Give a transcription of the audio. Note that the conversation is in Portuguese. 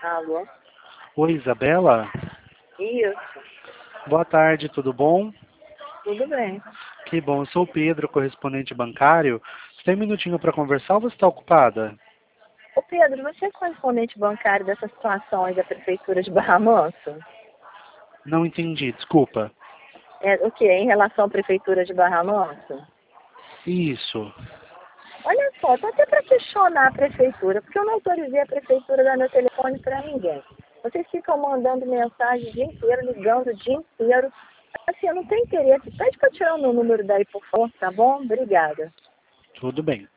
Alô? Oi, Isabela. Isso, Boa tarde, tudo bom? tudo bem. Que bom, eu sou o Pedro, correspondente bancário. Você tem um minutinho para conversar ou você está ocupada? Ô Pedro, você é correspondente bancário dessa situação aí da Prefeitura de Barra Mansa? Não entendi, desculpa. É, o que? Em relação à Prefeitura de Barra Mansa? Isso. Olha só, tô até para questionar a Prefeitura, porque eu não autorizei a Prefeitura a dar meu telefone para ninguém. Vocês ficam mandando mensagem o dia inteiro, ligando o dia inteiro. Assim, eu não tenho interesse. Pede para tirar o meu número daí, por favor, tá bom? Obrigada. Tudo bem.